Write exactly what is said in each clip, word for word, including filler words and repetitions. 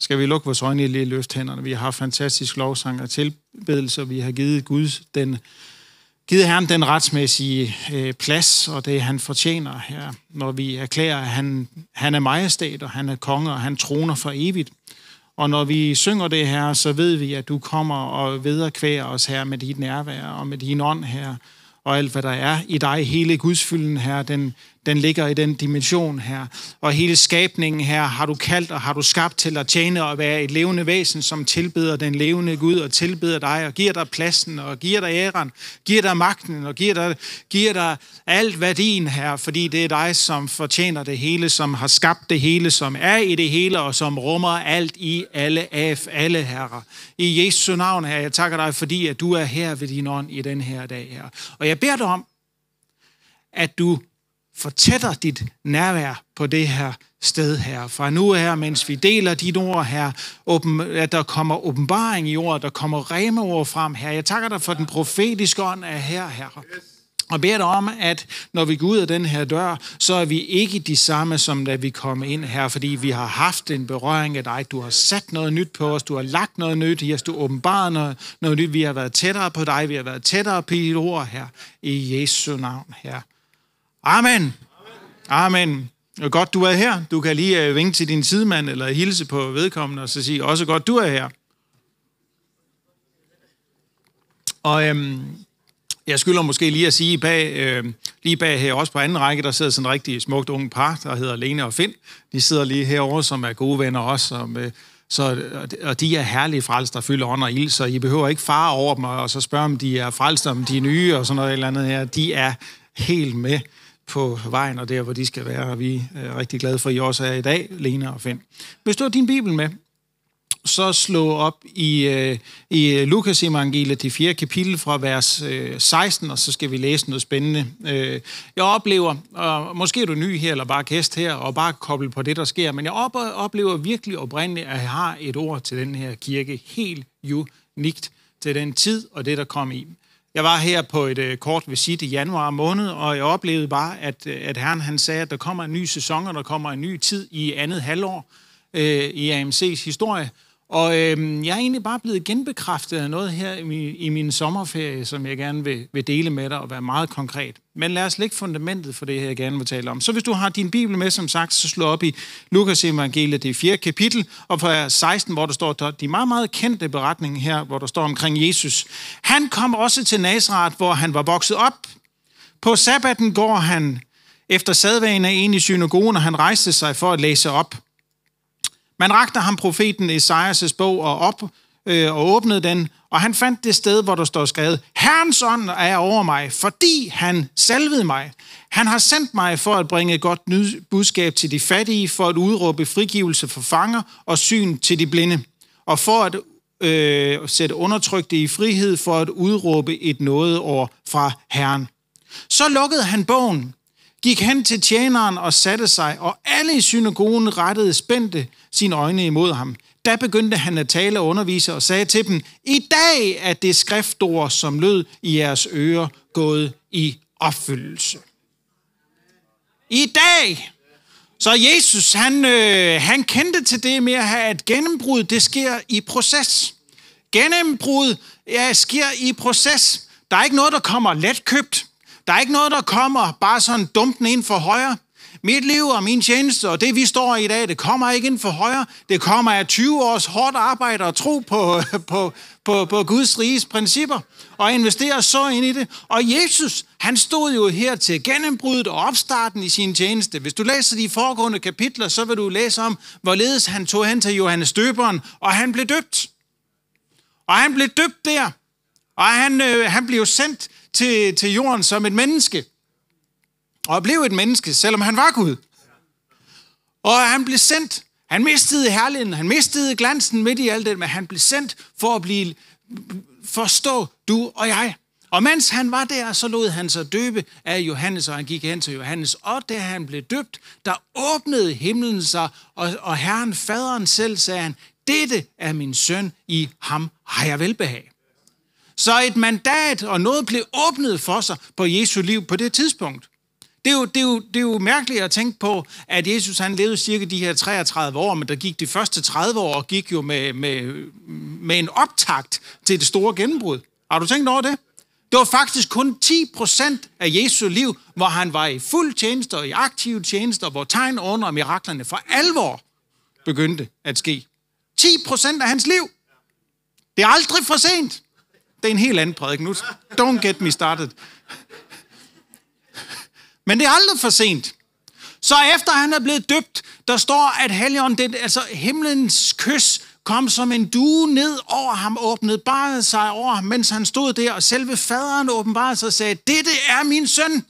Skal vi lukke vores øjne i lige løft hænderne? Vi har haft fantastisk lovsang og tilbedelse, og vi har givet Gud den, givet Herren den retsmæssige øh, plads, og det han fortjener her, når vi erklærer, at han, han er majestat, og han er konge, og han troner for evigt. Og når vi synger det her, så ved vi, at du kommer og vederkværer os her med dit nærvær og med din ånd her, og alt hvad der er i dig, hele gudsfylden her, den, den ligger i den dimension her. Og hele skabningen her har du kaldt og har du skabt til at tjene og være et levende væsen, som tilbeder den levende Gud og tilbeder dig og giver dig pladsen og giver dig æren, giver dig magten og giver dig, giver dig alt værdien her, fordi det er dig, som fortjener det hele, som har skabt det hele, som er i det hele og som rummer alt i alle af alle herrer. I Jesu navn her, jeg takker dig, fordi at du er her ved din ånd i den her dag her. Og jeg beder dig om, at du fortætter dit nærvær på det her sted her. Fra nu her, mens vi deler dit ord her, at der kommer åbenbaring i ordet, der kommer rema-ord frem her. Jeg takker dig for den profetiske ånd af her, herre. Og beder dig om, at når vi går ud af den her dør, så er vi ikke de samme, som da vi kom ind her, fordi vi har haft en berøring af dig. Du har sat noget nyt på os, du har lagt noget nyt i os, du har åbenbaret noget, noget nyt. Vi har været tættere på dig, vi har været tættere på dit ord her, i Jesu navn her. Amen. Amen. Og godt, du er her. Du kan lige vinke til din sidemand, eller hilse på vedkommende, og så sige, også godt, du er her. Og øhm, jeg skylder måske lige at sige, bag, øh, lige bag her, også på anden række, der sidder sådan en rigtig smukt unge par, der hedder Lene og Finn. De sidder lige herovre, som er gode venner også, som, øh, så, og de er herlige frelst, der fylder ånd og ild, så I behøver ikke fare over dem, og så spørge, om de er frelst, om de er nye, og sådan noget eller andet her. De er helt med på vejen, og der, hvor de skal være, og vi er rigtig glade for, at I også er i dag, Lene og Finn. Hvis du har din bibel med, så slå op i, øh, i Lukas evangeliet, det fjerde kapitel fra vers øh, seksten, og så skal vi læse noget spændende. Øh, jeg oplever, og måske er du ny her, eller bare gæst her, og bare koble på det, der sker, men jeg oplever virkelig oprindeligt, at jeg har et ord til den her kirke, helt unikt til den tid, og det, der kom i. Jeg var her på et øh, kort visit i januar måned, og jeg oplevede bare, at, at Herren han sagde, at der kommer en ny sæson, og der kommer en ny tid i andet halvår øh, i A M C's historie. Og øh, jeg er egentlig bare blevet genbekræftet af noget her i min, i min sommerferie, som jeg gerne vil, vil dele med dig og være meget konkret. Men lad os lægge fundamentet for det her, jeg gerne vil tale om. Så hvis du har din bibel med, som sagt, så slå op i Lukas evangeliet, det fjerde kapitel, og fra seksten, hvor der står de meget, meget kendte beretninger her, hvor der står omkring Jesus. Han kom også til Nazaret, hvor han var vokset op. På sabbaten går han efter sædvane ind i synagogen, og han rejste sig for at læse op. Man rakte ham profeten Esajas bog og op øh, og åbnede den, og han fandt det sted, hvor der står skrevet, Herrens ånd er over mig, fordi han salvede mig. Han har sendt mig for at bringe et godt budskab til de fattige, for at udråbe frigivelse for fanger og syn til de blinde, og for at øh, sætte undertrykte i frihed, for at udråbe et nådeår fra Herren. Så lukkede han bogen, gik hen til tjeneren og satte sig, og alle i synagogen rettede spændte sine øjne imod ham. Da begyndte han at tale og undervise og sagde til dem, i dag er det skriftord, som lød i jeres ører, gået i opfyldelse. I dag. Så Jesus, han, øh, han kendte til det med at have et gennembrud, det sker i proces. Gennembrud ja, sker i proces. Der er ikke noget, der kommer letkøbt. Der er ikke noget, der kommer bare sådan dumpende ind for højre. Mit liv og min tjeneste og det, vi står i i dag, det kommer ikke ind for højre. Det kommer af tyve års hårdt arbejde og tro på, på, på, på Guds riges principper og investere så ind i det. Og Jesus, han stod jo her til gennembruddet og opstarten i sin tjeneste. Hvis du læser de foregående kapitler, så vil du læse om, hvorledes han tog hen til Johannes Døberen, og han blev døbt. Og han blev døbt der, og han, øh, han blev sendt til, til jorden som et menneske. Og blev et menneske, selvom han var Gud. Og han blev sendt. Han mistede herligheden, han mistede glansen midt i alt det, men han blev sendt for at blive forstå du og jeg. Og mens han var der, så lod han sig døbe af Johannes, og han gik hen til Johannes. Og da han blev døbt, der åbnede himlen sig, og, og Herren, faderen selv, sagde han, dette er min søn, i ham har jeg velbehag. Så et mandat og noget blev åbnet for sig på Jesu liv på det tidspunkt. Det er, jo, det, er jo, det er jo mærkeligt at tænke på, at Jesus han levede cirka de her treogtredive år, men der gik de første tredive år og gik jo med, med, med en optakt til det store gennembrud. Har du tænkt over det? Det var faktisk kun ti procent af Jesu liv, hvor han var i fuld tjeneste og i aktiv tjeneste, hvor tegn, under og miraklerne for alvor begyndte at ske. ti procent af hans liv. Det er aldrig for sent. Det er en helt anden prædiken nu. Don't get me started. Men det er aldrig for sent. Så efter han er blevet døbt, der står, at Helligånden, altså himlens kys, kom som en due ned over ham, åbnede barnet sig over ham, mens han stod der, og selve faderen åbenbarede sig og sagde, dette er min søn.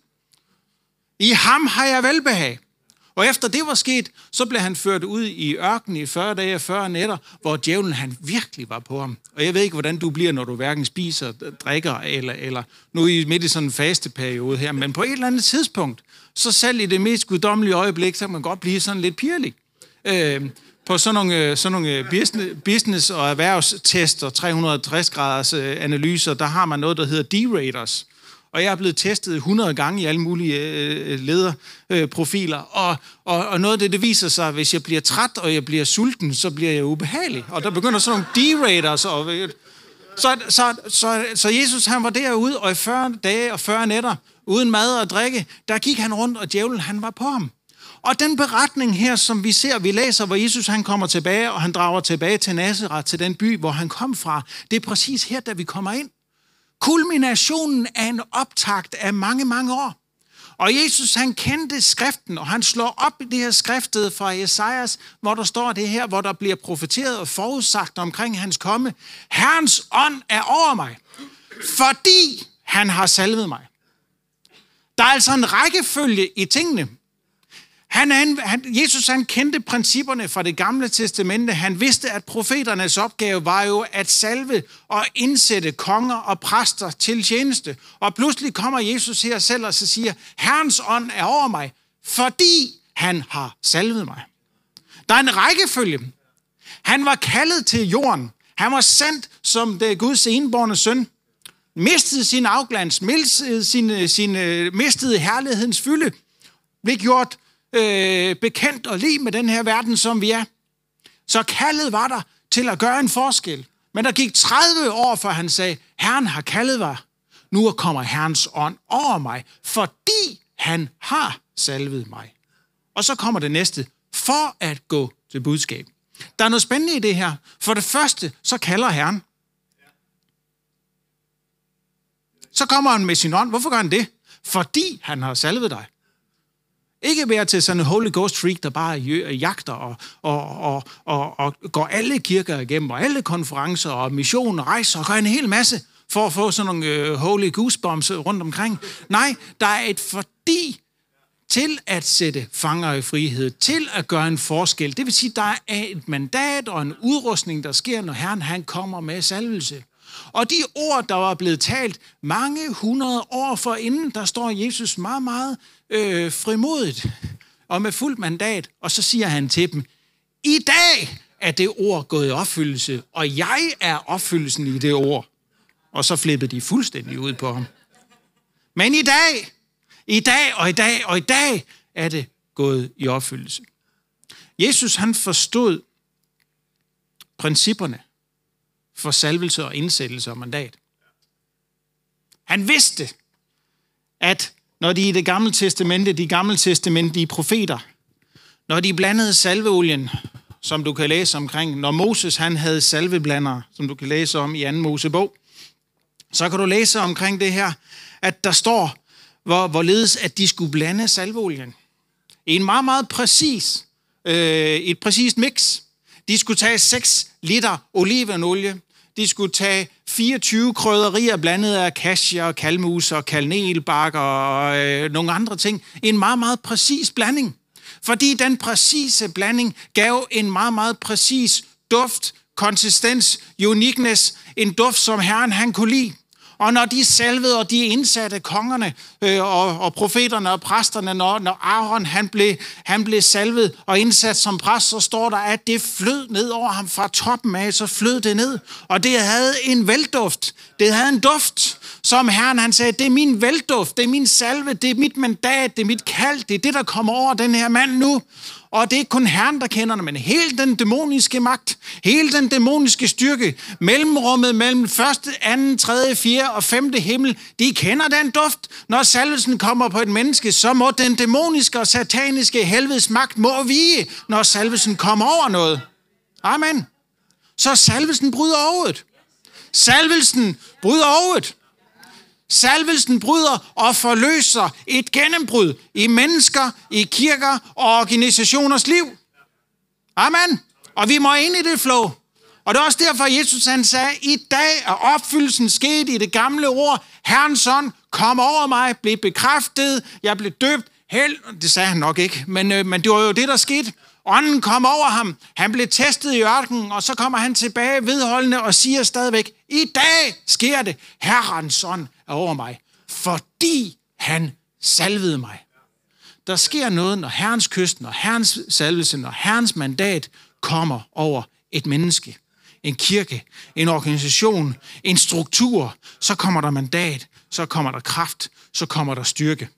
I ham har jeg velbehag. Og efter det var sket, så blev han ført ud i ørkenen i fyrre dage og fyrre nætter, hvor djævlen han virkelig var på ham. Og jeg ved ikke, hvordan du bliver, når du hverken spiser, drikker, eller, eller nu i midt i sådan en fasteperiode her, men på et eller andet tidspunkt, så selv i det mest guddommelige øjeblik, så kan man godt blive sådan lidt pirlig. Øh, på sådan nogle, sådan nogle business, business- og erhvervstester, tre hundrede og tres graders analyser, der har man noget, der hedder D-raters. Og jeg er blevet testet hundrede gange i alle mulige øh, lederprofiler. Øh, og, og, og noget af det, det viser sig, at hvis jeg bliver træt, og jeg bliver sulten, så bliver jeg ubehagelig. Og der begynder sådan nogle D-raters. Og, øh, så, så, så, så Jesus, han var derude, og i fyrre dage og fyrre nætter, uden mad og drikke, der gik han rundt, og djævlen, han var på ham. Og den beretning her, som vi ser, vi læser, hvor Jesus han kommer tilbage, og han drager tilbage til Nazaret, til den by, hvor han kom fra, det er præcis her, da vi kommer ind. Kulminationen af en optakt af mange, mange år. Og Jesus, han kendte skriften, og han slår op i det her skriftet fra Esajas, hvor der står det her, hvor der bliver profeteret og forudsagt omkring hans komme. Herrens ånd er over mig, fordi han har salvet mig. Der er altså en rækkefølge i tingene. Han, han, Jesus han kendte principperne fra det gamle testamente. Han vidste, at profeternes opgave var jo at salve og indsætte konger og præster til tjeneste. Og pludselig kommer Jesus her selv og så siger, Herrens ånd er over mig, fordi han har salvet mig. Der er en rækkefølge. Han var kaldet til jorden. Han var sendt som det Guds enbårne søn. Mistede sin afglans, mistede, sin, sin, mistede herlighedens fylde, blev gjort Øh, bekendt og lige med den her verden, som vi er. Så kaldet var der til at gøre en forskel. Men der gik tredive år, før han sagde, Herren har kaldet mig. Nu kommer Herrens ånd over mig, fordi han har salvet mig. Og så kommer det næste, for at gå til budskab. Der er noget spændende i det her. For det første, så kalder Herren. Så kommer han med sin ånd. Hvorfor gør han det? Fordi han har salvet dig. Ikke være til sådan en Holy Ghost freak, der bare jagter og, og, og, og, og går alle kirker igennem, og alle konferencer og missioner, rejser og gør en hel masse for at få sådan nogle uh, Holy Goosebumps rundt omkring. Nej, der er et fordi til at sætte fanger i frihed, til at gøre en forskel. Det vil sige, der er et mandat og en udrustning, der sker, når Herren han kommer med salvelse. Og de ord, der var blevet talt mange hundrede år forinden, der står Jesus meget, meget øh, frimodigt og med fuldt mandat. Og så siger han til dem, i dag er det ord gået i opfyldelse, og jeg er opfyldelsen i det ord. Og så flippede de fuldstændig ud på ham. Men i dag, i dag og i dag og i dag er det gået i opfyldelse. Jesus han forstod principperne for salvelse og indsættelse og mandat. Han vidste, at når de i det gamle testamente, de gamle testamentlige profeter, når de blandede salveolien, som du kan læse omkring, når Moses han havde salveblandere, som du kan læse om i anden Mosebog, så kan du læse omkring det her, at der står, hvor, hvorledes at de skulle blande salveolien i en meget, meget præcis, øh, et præcist mix. De skulle tage seks liter olivenolie. De skulle tage fireogtyve krydderier blandet af kassia, kalmus og kanelbakker og øh, nogle andre ting. En meget, meget præcis blanding. Fordi den præcise blanding gav en meget, meget præcis duft, konsistens, uniqueness. En duft, som Herren han kunne lide. Og når de salvede, og de indsatte kongerne øh, og, og profeterne og præsterne, når, når Aaron han blev, han blev salvet og indsat som præst, så står der, at det flød ned over ham fra toppen af, så flød det ned. Og det havde en velduft. Det havde en duft, som Herren han sagde, det er min velduft, det er min salve, det er mit mandat, det er mit kald, det er det, der kommer over den her mand nu. Og det er ikke kun Herren, der kender det, men hele den dæmoniske magt, hele den dæmoniske styrke, mellemrummet mellem første, anden, tredje, fjerde og femte himmel, de kender den duft. Når salvelsen kommer på et menneske, så må den dæmoniske og sataniske helvedes magt må vige, når salvelsen kommer over noget. Amen. Så salvelsen bryder overet. Salvelsen bryder overet. Salvelsen bryder og forløser et gennembrud i mennesker, i kirker og organisationers liv. Amen. Og vi må ind i det flow. Og det er også derfor, Jesus han sagde, i dag er opfyldelsen sket i det gamle ord. Herrens ånd kom over mig, blev bekræftet, jeg blev døbt. Held, det sagde han nok ikke, men, øh, men det var jo det, der skete. Ånden kom over ham, han blev testet i ørkenen, og så kommer han tilbage vedholdende og siger stadigvæk, i dag sker det, Herrens ånd er over mig, fordi han salvede mig. Der sker noget, når Herrens kyst, når Herrens salvelse, når Herrens mandat kommer over et menneske, en kirke, en organisation, en struktur, så kommer der mandat, så kommer der kraft, så kommer der styrke.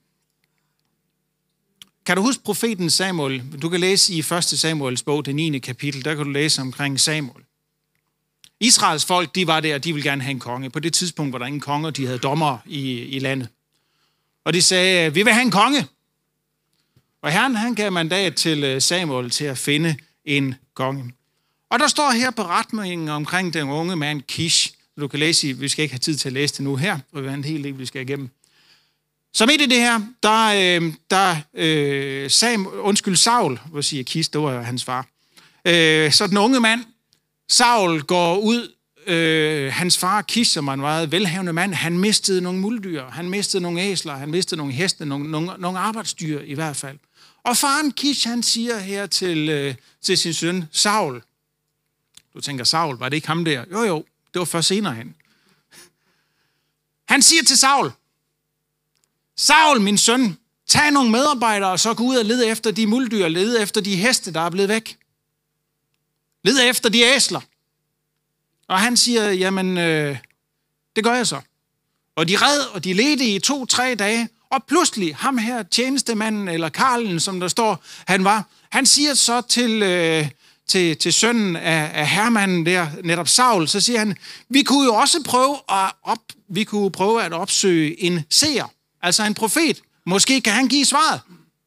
Kan du huske profeten Samuel? Du kan læse i første Samuels bog, det niende kapitel, der kan du læse omkring Samuel. Israels folk, de var der, de ville gerne have en konge. På det tidspunkt var der ingen konge, de havde dommer i, i landet. Og de sagde, vi vil have en konge. Og Herren, han gav mandat til Samuel til at finde en konge. Og der står her på beretningen omkring den unge mand Kish. Du kan læse, vi skal ikke have tid til at læse det nu her, og vi har en hel del, vi skal igennem. Så midt i det her, der, øh, der øh, Sam, undskyld, Saul, hvor siger Kish, det var hans far. Øh, så den unge mand, Saul, går ud, øh, hans far Kish, som var en meget velhavende mand, han mistede nogle muldyr, han mistede nogle æsler, han mistede nogle heste, nogle, nogle, nogle arbejdsdyr i hvert fald. Og faren Kish, han siger her til, øh, til sin søn, Saul. Du tænker, Saul, var det ikke ham der? Jo, jo, det var først senere hen. Han siger til Saul, Saul, min søn, tag nogle medarbejdere, og så gå ud og lede efter de muldyr, lede efter de heste, der er blevet væk. Lede efter de æsler. Og han siger, jamen, øh, det gør jeg så. Og de red, og de ledte i to-tre dage, og pludselig, ham her, tjenestemanden, eller Karlen, som der står, han var, han siger så til, øh, til, til sønnen af, af hermanden der, netop Saul, så siger han, vi kunne jo også prøve at, op, vi kunne prøve at opsøge en seer, altså en profet. Måske kan han give svaret.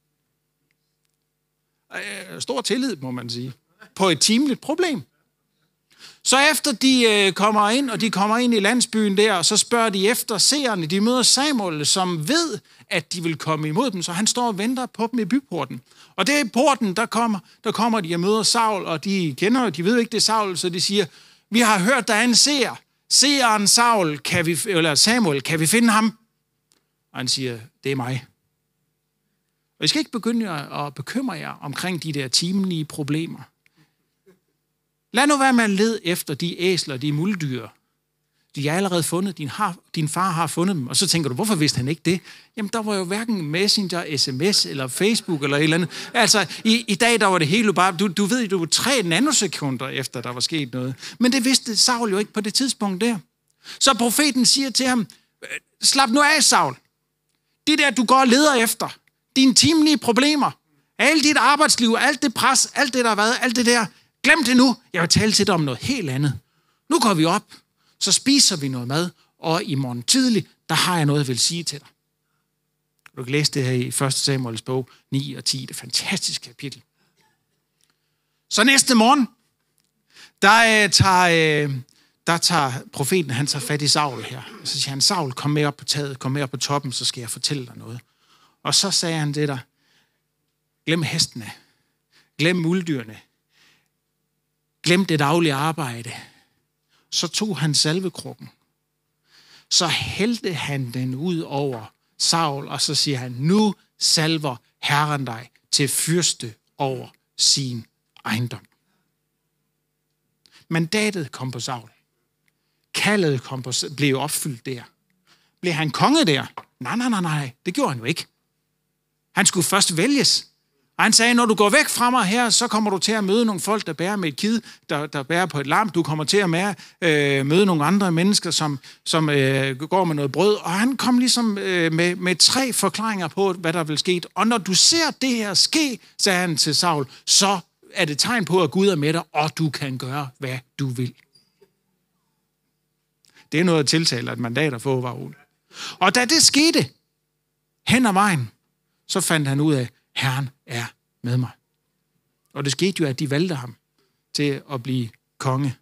Stor tillid, må man sige, på et timeligt problem. Så efter de øh, kommer ind, og de kommer ind i landsbyen der, og så spørger de efter seerne. De møder Samuel, som ved, at de vil komme imod dem, så han står og venter på dem i byporten. Og det er porten, der kommer, der kommer de og møder Saul, og de kender, de ved ikke, det er Saul, så de siger, vi har hørt, der er en seer. Seeren Saul, kan vi, eller Samuel, kan vi finde ham? Og han siger, det er mig. Og I skal ikke begynde at bekymre jer omkring de der timelige problemer. Lad nu være med at lede efter de æsler, de muldyr. De er allerede fundet. Din, har, din far har fundet dem. Og så tænker du, hvorfor vidste han ikke det? Jamen, der var jo hverken Messenger, sms eller Facebook eller et eller andet. Altså, i, i dag der var det hele bare... Du, du ved, du var tre nanosekunder efter, der var sket noget. Men det vidste Saul jo ikke på det tidspunkt der. Så profeten siger til ham, slap nu af, Saul. Det der, du går og leder efter, dine timelige problemer, alt dit arbejdsliv, alt det pres, alt det, der har været, alt det der, glem det nu. Jeg vil tale til dig om noget helt andet. Nu går vi op, så spiser vi noget mad, og i morgen tidlig, der har jeg noget, jeg vil sige til dig. Du kan læse det her i første Samuels bog ni og ti, det er et fantastisk kapitel. Så næste morgen, der tager, der tager profeten, han tager fat i Saul her. Og så siger han, Saul, kom med op på taget, kom med op på toppen, så skal jeg fortælle dig noget. Og så sagde han det der, glem hestene, glem muldyrene, glem det daglige arbejde. Så tog han salvekrukken. Så hældte han den ud over Saul, og så siger han, nu salver Herren dig til fyrste over sin ejendom. Mandatet kom på Saul. Kaldet kom på, blev opfyldt der. blev han konge der? Nej, nej, nej, nej. Det gjorde han jo ikke. Han skulle først vælges. Og han sagde, når du går væk fra mig her, så kommer du til at møde nogle folk, der bærer med et kid, der, der bærer på et lam. Du kommer til at møde, øh, møde nogle andre mennesker, som, som øh, går med noget brød. Og han kom ligesom øh, med, med tre forklaringer på, hvad der vil ske. Og når du ser det her ske, sagde han til Saul, så er det tegn på, at Gud er med dig, og du kan gøre, hvad du vil. Det er noget at tiltale, at mandater få var roligt. Og da det skete hen ad vejen, så fandt han ud af, Herren er med mig. Og det skete jo, at de valgte ham til at blive konge.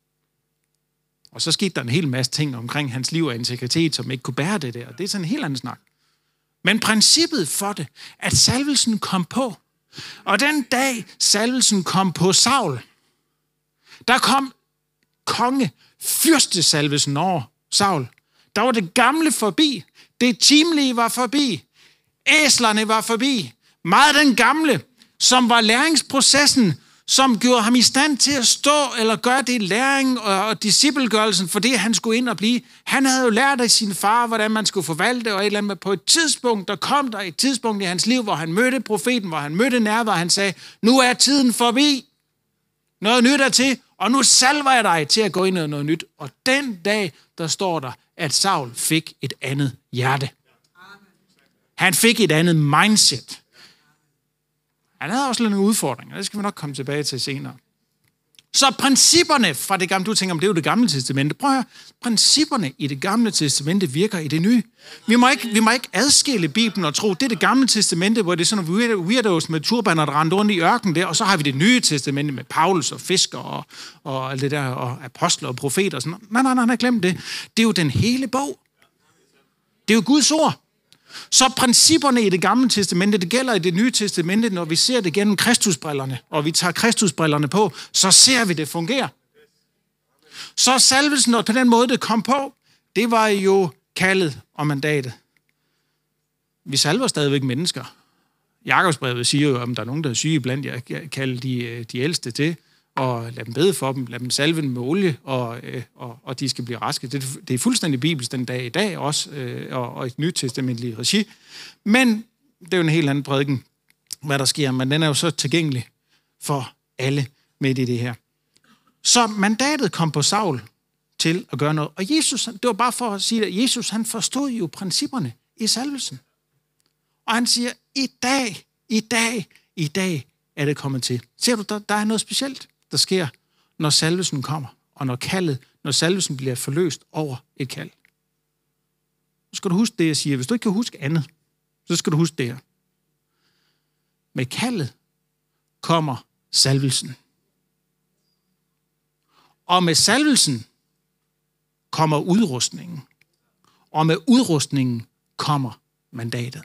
Og så skete der en hel masse ting omkring hans liv og integritet, som ikke kunne bære det der. Det er sådan en helt anden snak. Men princippet for det, at salvelsen kom på, og den dag salvelsen kom på Saul, der kom konge fyrstesalvelsen over Saul. Der var det gamle forbi, det timelige var forbi, æslerne var forbi, meget den gamle, som var læringsprocessen, som gjorde ham i stand til at stå eller gøre det læring og, og disciplegørelsen, for det han skulle ind og blive. Han havde jo lært af sin far, hvordan man skulle forvalte, og et eller andet. På et tidspunkt, der kom der et tidspunkt i hans liv, hvor han mødte profeten, hvor han mødte nærvær, han sagde, nu er tiden forbi, noget nyt er til, og nu salver jeg dig til at gå ind i noget nyt. Og den dag, der står der, at Saul fik et andet hjerte. Han fik et andet mindset. Han havde også nogle udfordringer, det skal vi nok komme tilbage til senere. Så principperne fra det gamle, du tænker, om det er jo det gamle testamente. Prøv at høre, principperne i det gamle testamente virker i det nye. Vi må ikke, vi må ikke adskille Bibelen og tro, det er det gamle testamente, hvor det er sådan nogle weirdos med turbaner, der rendte rundt i ørken der, og så har vi det nye testamente med Paulus og fisker og, og alt det der, og apostler og profeter og sådan noget. Nej, nej, nej, nej, glem det. Det er jo den hele bog. Det er jo Guds ord. Så principperne i det gamle testamente, det gælder i det nye testamente, når vi ser det gennem Kristusbrillerne, og vi tager Kristusbrillerne på, så ser vi det fungere. Så salvelsen, og på den måde det kom på, det var jo kaldet og mandatet. Vi salver stadigvæk mennesker. Jakobsbrevet siger jo, om der er nogen, der er syge blandt jer, kalde de, de ældste til, og lad dem bede for dem, lad dem salve dem med olie, og, og, og de skal blive raske. Det, det er fuldstændig bibelsk den dag i dag også, og, og et nyt testamentligt regi. Men det er jo en helt anden prædiken, hvad der sker, men den er jo så tilgængelig for alle midt i det her. Så mandatet kom på Saul til at gøre noget, og Jesus, det var bare for at sige, at Jesus han forstod jo principperne i salvelsen. Og han siger, i dag, i dag, i dag er det kommet til. Ser du, der, der er noget specielt, der sker, når salvelsen kommer, og når kaldet, når salvelsen bliver forløst over et kald. Så skal du huske det, jeg siger. Hvis du ikke kan huske andet, så skal du huske det her. Med kaldet kommer salvelsen. Og med salvelsen kommer udrustningen. Og med udrustningen kommer mandatet.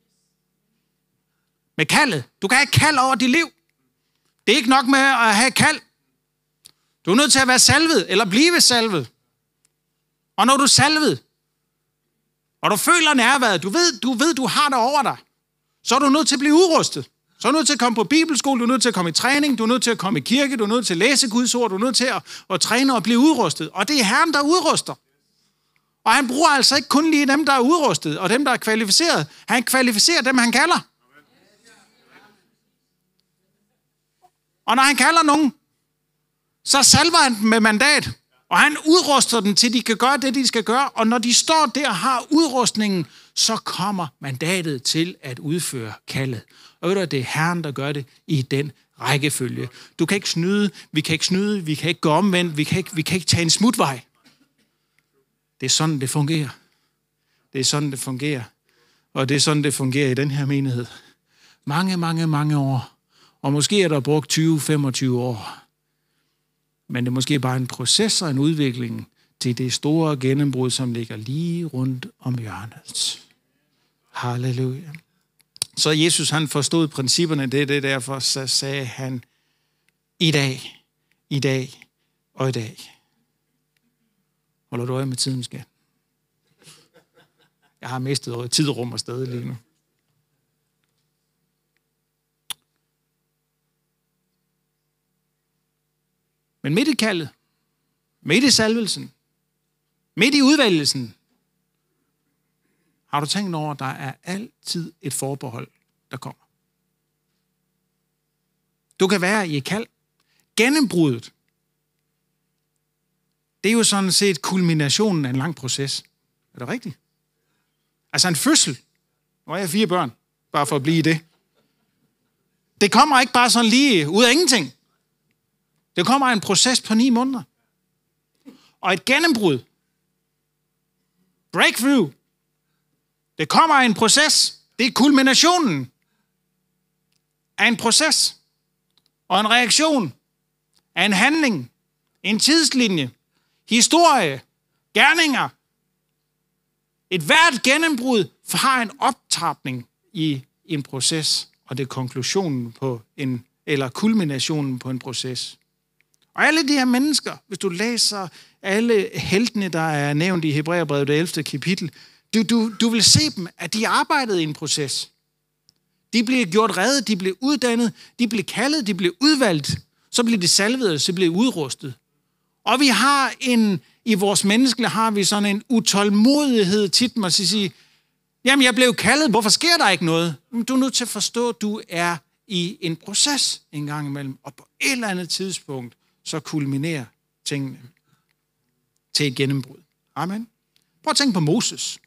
Med kaldet. Du kan have et kald over dit liv. Det er ikke nok med at have et kald. Du er nødt til at være salvet, eller blive salvet. Og når du er salvet, og du føler nærværet, du ved, du ved, du har det over dig, så er du nødt til at blive udrustet. Så er du nødt til at komme på bibelskole, du er nødt til at komme i træning, du er nødt til at komme i kirke, du er nødt til at læse Guds ord, du er nødt til at, at træne og blive udrustet. Og det er Herren, der udruster. Og han bruger altså ikke kun lige dem, der er udrustet, og dem, der er kvalificeret. Han kvalificerer dem, han kalder. Og når han kalder nogen, så salver han dem med mandat, og han udruster dem til, de kan gøre det, de skal gøre. Og når de står der og har udrustningen, så kommer mandatet til at udføre kaldet. Og ved du, det er Herren, der gør det i den rækkefølge. Du kan ikke snyde, vi kan ikke snyde, vi kan ikke gå omvendt, vi kan ikke, vi kan ikke tage en smutvej. Det er sådan, det fungerer. Det er sådan, det fungerer. Og det er sådan, det fungerer i den her menighed. Mange, mange, mange år. Og måske er der brugt tyve til femogtyve år. Men det er måske bare en proces og en udvikling til det store gennembrud, som ligger lige rundt om hjørnet. Halleluja. Så Jesus han forstod principperne, det er det derfor, så sagde han, i dag, i dag og i dag. Holder du øje med tiden, skat? Jeg har mistet tid, rum og sted lige nu. Men midt i kaldet, midt i salvelsen, midt i udvælgelsen, Har du tænkt over, at der er altid et forbehold, der kommer? Du kan være i et kald. Gennembruddet, det er jo sådan set kulminationen af en lang proces. Er det rigtigt? Altså en fødsel. Nu har jeg fire børn, bare for at blive i det. Det kommer ikke bare sådan lige ud af ingenting. Det kommer af en proces på ni måneder. Og et gennembrud, breakthrough, det kommer af en proces. Det er kulminationen af en proces. Og en reaktion af en handling, en tidslinje, historie, gerninger. Et hvert gennembrud har en optrapning i en proces, og det er konklusionen på en, eller kulminationen på en proces. Og alle de her mennesker, hvis du læser alle heltene, der er nævnt i Hebræerbrevet, det ellevte kapitel, du, du, du vil se dem, at de arbejdede i en proces. De blev gjort reddet, de blev uddannet, de blev kaldet, de blev udvalgt, så blev de salvet, så blev de udrustet. Og vi har en, i vores menneske har vi sådan en utålmodighed tit, man skal sige, jamen jeg blev kaldet, hvorfor sker der ikke noget? Du er nødt til at forstå, at du er i en proces en gang imellem, og på et eller andet tidspunkt, så kulminerer tingene til et gennembrud. Amen. Prøv at tænke på Moses.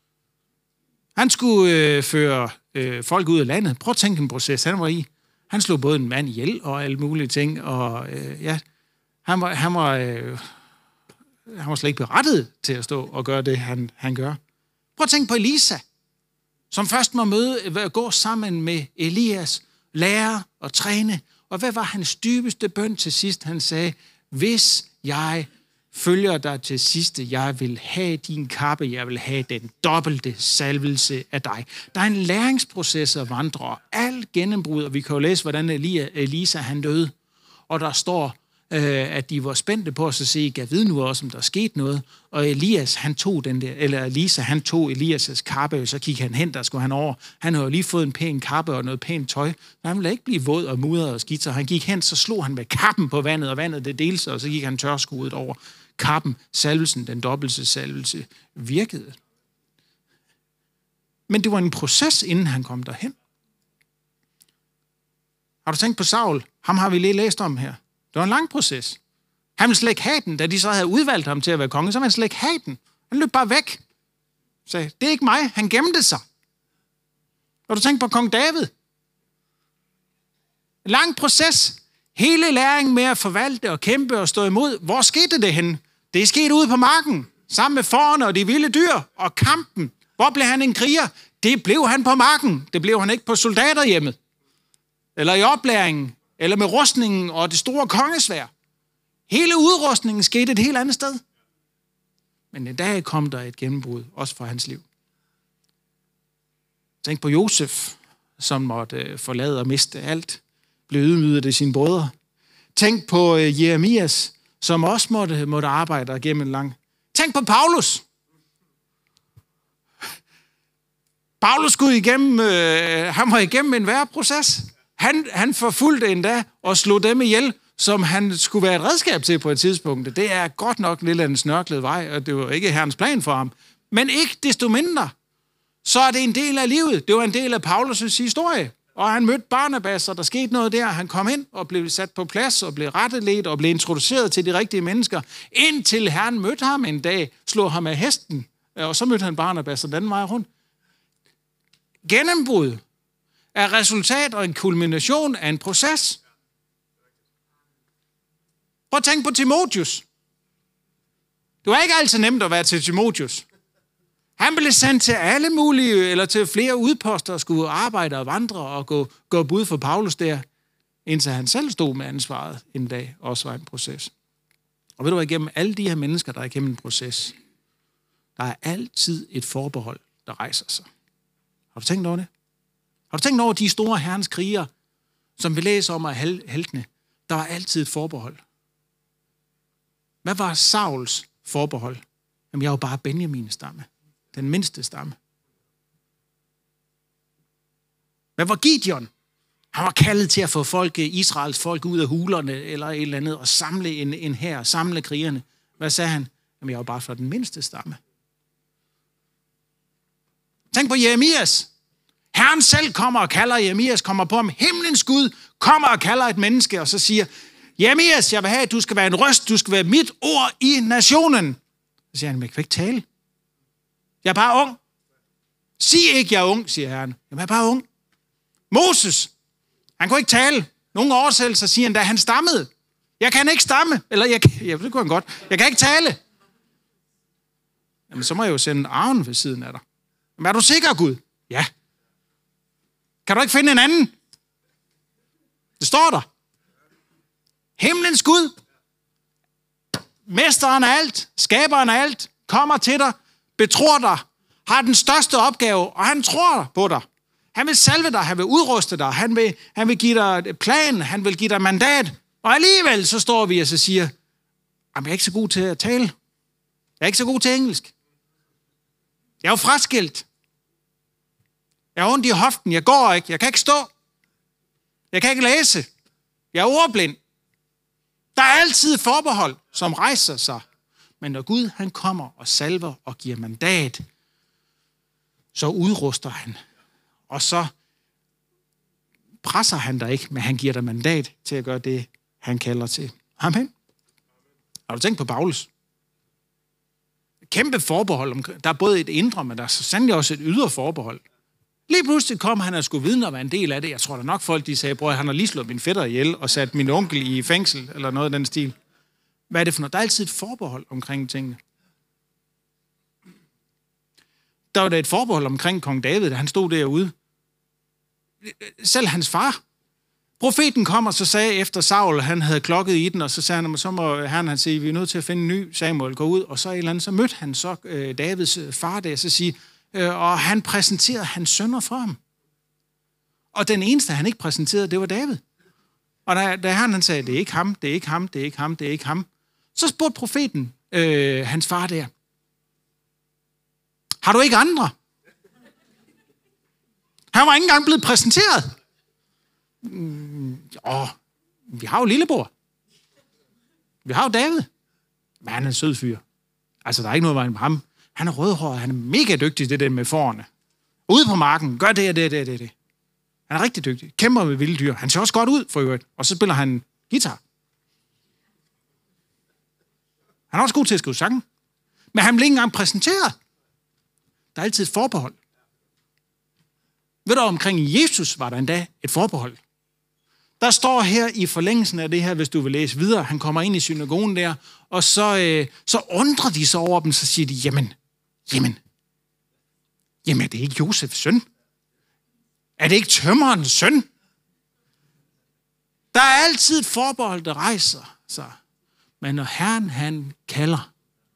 Han skulle øh, føre øh, folk ud af landet. Prøv at tænke en proces, han var i. Han slog både en mand ihjel og alle mulige ting, og øh, ja, han var, han, var, øh, han var slet ikke berettiget til at stå og gøre det, han, han gør. Prøv at tænke på Elisa, som først må møde, gå sammen med Elias, lære og træne. Og hvad var hans dybeste bøn til sidst? Han sagde, hvis jeg følger dig til sidste, jeg vil have din kappe, jeg vil have den dobbelte salvelse af dig. Der er en læringsproces at vandre, alt gennembrud, og vi kan jo læse, hvordan Elisa han døde. Og der står, at de var spændte på os at se, jeg ved nu også, om der skete noget. Og Elias, han tog den der, eller Elisa, han tog Elias' kappe, og så kiggede han hen, der skulle han over. Han havde jo lige fået en pæn kappe og noget pænt tøj. Men han ville ikke blive våd og mudret og skidt, så han gik hen, så slog han med kappen på vandet, og vandet det delte sig, og så gik han tørskudet over. Kappen, salvelsen, den dobbelte salvelse, virkede. Men det var en proces, inden han kom derhen. Har du tænkt på Saul? Ham har vi lige læst om her. Det var en lang proces. Han ville slet ikke have den, da de så havde udvalgt ham til at være konge, så ville han slet ikke have den. Han løb bare væk. Sagde, det er ikke mig. Han gemte sig. Har du tænkt på kong David? En lang proces. Hele læringen med at forvalte og kæmpe og stå imod. Hvor skete det hen? Det er sket ude på marken, sammen med fårene og de vilde dyr og kampen. Hvor blev han en kriger? Det blev han på marken. Det blev han ikke på soldaterhjemmet. Eller i oplæringen. Eller med rustningen og det store kongesværd. Hele udrustningen skete et helt andet sted. Men en dag kom der et gennembrud, også for hans liv. Tænk på Josef, som måtte forlade og miste alt. Blev ydmyget af sine brødre. Tænk på Jeremias, som også måtte, måtte arbejde gennem en lang. Tænk på Paulus. Paulus skulle igennem, øh, han var igennem en værre proces. Han, han forfulgte endda og slog dem ihjel, som han skulle være et redskab til på et tidspunkt. Det er godt nok lidt af en snørklet vej, og det var ikke herrens plan for ham. Men ikke desto mindre, så er det en del af livet. Det var en del af Paulus' historie. Og han mødte Barnabas, og der skete noget der. Han kom ind og blev sat på plads og blev retteledt og blev introduceret til de rigtige mennesker. Indtil Herren mødte ham en dag, slog ham af hesten, og så mødte han Barnabas og den vej rundt. Gennembrud er resultat og en kulmination af en proces. Prøv at tænke på Timotheus. Det var ikke altid nemt at være til Timotheus. Han blev sendt til alle mulige, eller til flere udposter, og skulle arbejde og vandre og gå, gå bud for Paulus der, indtil han selv stod med ansvaret en dag, også var en proces. Og ved du hvad, igennem alle de her mennesker, der er igennem en proces, der er altid et forbehold, der rejser sig. Har du tænkt over det? Har du tænkt over de store herrens krigere, som vi læser om af heltene? Der var altid et forbehold. Hvad var Sauls forbehold? Jamen, jeg var bare Benjamins stamme. Den mindste stamme. Hvad var Gideon? Han var kaldet til at få folk, Israels folk ud af hulerne eller et eller andet, og samle en, en hær, samle krigerne. Hvad sagde han? Jamen, jeg var bare fra den mindste stamme. Tænk på Jeremias. Herren selv kommer og kalder Jeremias, kommer på ham. Himlens Gud kommer og kalder et menneske, og så siger, Jeremias, jeg vil have, at du skal være en røst, du skal være mit ord i nationen. Så siger han, men jeg kan ikke tale. Jeg er bare ung. Sig ikke, jeg er ung, siger Herren. Jeg er bare ung. Moses, han kunne ikke tale. Nogle oversættelser siger han, da han stammede. Jeg kan ikke stamme. Eller, jeg, ja, det kunne han godt. Jeg kan ikke tale. Jamen, så må jeg jo sende Aron ved siden af dig. Men er du sikker, Gud? Ja. Kan du ikke finde en anden? Det står der. Himlens Gud, mesteren af alt, skaberen af alt, kommer til dig, betror dig, har den største opgave, og han tror på dig. Han vil salve dig, han vil udruste dig, han vil, han vil give dig plan, han vil give dig mandat. Og alligevel så står vi og så siger, jeg er ikke så god til at tale. Jeg er ikke så god til engelsk. Jeg er jo fraskilt. Jeg har ondt i hoften, jeg går ikke, jeg kan ikke stå. Jeg kan ikke læse. Jeg er ordblind. Der er altid forbehold, som rejser sig. Men når Gud han kommer og salver og giver mandat, så udruster han. Og så presser han dig ikke, men han giver dig mandat til at gøre det, han kalder til. Amen. Har du tænkt på Paulus? Kæmpe forbehold. Der er både et indre, men der er så sandelig også et ydre forbehold. Lige pludselig kom han og skulle vidne og være en del af det. Jeg tror da nok folk, de sagde, bror, han har lige slået min fætter ihjel og sat min onkel i fængsel, eller noget af den stil. Hvad er det for noget? Der er altid et forbehold omkring tingene. Der var der et forbehold omkring kong David, da han stod derude. Selv hans far. Profeten kom og så sagde efter Saul, han havde klokket i den, og så sagde han, så må herren han sige, vi er nødt til at finde en ny. Samuel gå ud, og så et eller andet, så mødte han så øh, Davids far der, så sige, øh, og han præsenterede hans sønner for ham. Og den eneste, han ikke præsenterede, det var David. Og da, da herren han sagde, det er ikke ham, det er ikke ham, det er ikke ham, det er ikke ham, så spurgte profeten øh, hans far der, har du ikke andre? Han var ikke engang blevet præsenteret. Mm, åh, vi har jo lillebror. Vi har jo David. Men han er en sød fyr. Altså, der er ikke noget vejen på ham. Han er rødhåret, han er mega dygtig, det der med forerne. Ude på marken, gør det og det og det, det, det. Han er rigtig dygtig. Kæmper med vilde dyr. Han ser også godt ud, for øvrigt. Og så spiller han guitar. Han er også god til at skrive sange. Men han bliver ikke engang præsenteret. Der er altid et forbehold. Ved du, omkring Jesus var der endda et forbehold. Der står her i forlængelsen af det her, hvis du vil læse videre, han kommer ind i synagogen der, og så, øh, så undrer de sig over dem, så siger de, jamen, jamen, jamen, er det ikke Josefs søn? Er det ikke tømmerens søn? Der er altid et forbehold, der rejser sig. Men når Herren, han kalder,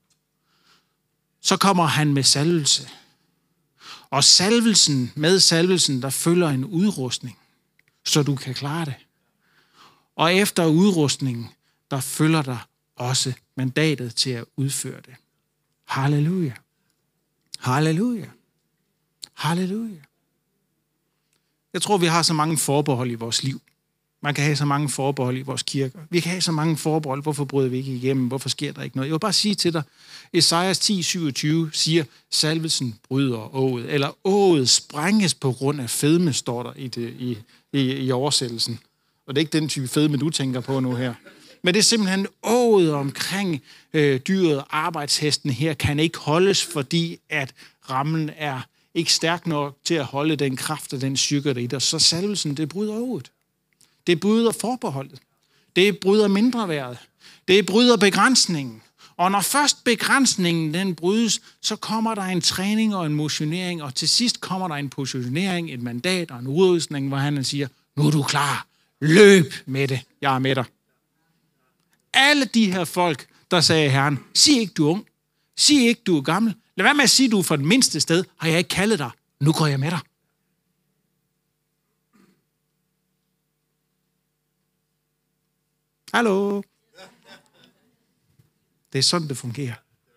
så kommer han med salvelse. Og salvelsen, med salvelsen, der følger en udrustning, så du kan klare det. Og efter udrustningen, der følger der også mandatet til at udføre det. Halleluja. Halleluja. Halleluja. Jeg tror, vi har så mange forbehold i vores liv. Man kan have så mange forbehold i vores kirker. Vi kan have så mange forbehold. Hvorfor bryder vi ikke igennem? Hvorfor sker der ikke noget? Jeg vil bare sige til dig, Esajas ti syvogtyve siger, salvelsen bryder ået. Eller ået sprænges på grund af fedme, står der i, det, i, i, i oversættelsen. Og det er ikke den type fedme, du tænker på nu her. Men det er simpelthen ået omkring øh, dyret, arbejdshesten her, kan ikke holdes, fordi at rammen er ikke stærk nok til at holde den kraft og den styrke, der i der. Så salvelsen, det bryder ået. Det bryder forbeholdet. Det bryder mindreværet. Det bryder begrænsningen. Og når først begrænsningen den brydes, så kommer der en træning og en motionering, og til sidst kommer der en positionering, et mandat og en udrustning, hvor han siger, nu er du klar. Løb med det. Jeg er med dig. Alle de her folk, der sagde Herren, sig ikke du er ung. Sig ikke du er gammel. Lad være med at sige du er fra det mindste sted. Har jeg ikke kaldet dig? Nu går jeg med dig. Hallo. Det er sådan, det fungerer.